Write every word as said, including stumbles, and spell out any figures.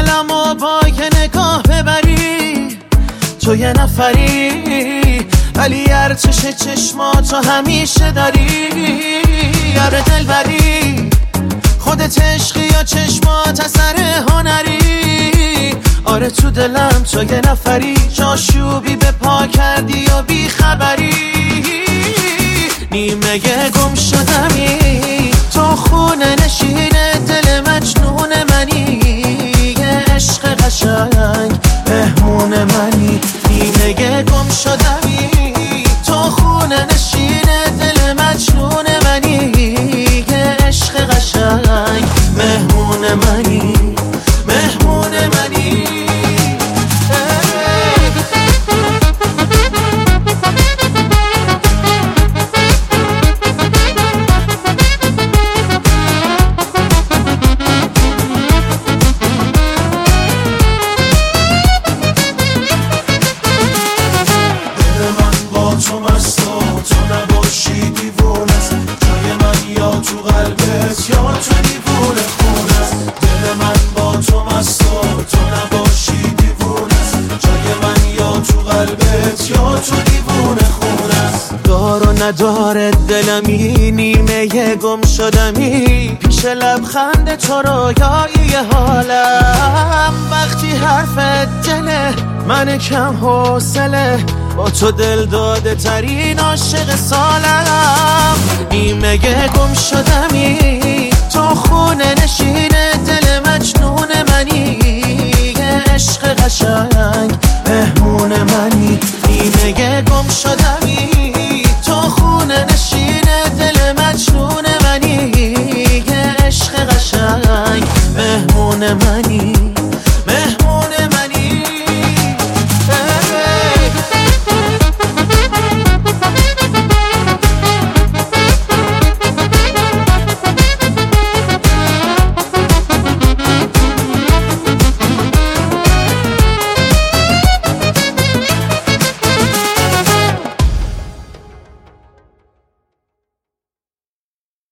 دلمو با یه نگاه ببری، تو یه نفری ولی ارتش چشماتو همیشه داری. یاره دلبری خودت عشقی یا چشمات اثر هنری. آره تو دلم تو یه نفری، جاشوبی به پا کردی یا بی خبری. نیمه گم شدمی تو خونه نشین دل مجنون منی. یه عشق قشنگ مهمون منی. نیمه گم شدمی تو خونه نشین دل مجنون منی. یه عشق قشنگ مهمون منی، مهمون منی. نداره دلمی نیمه گم شدمی پیش لبخند تو رویای حالم. وقتی حرفت دله من کم حوصله، با تو دل داده ترین عاشق سالم. نیمه گم شدمی تو خونه نشین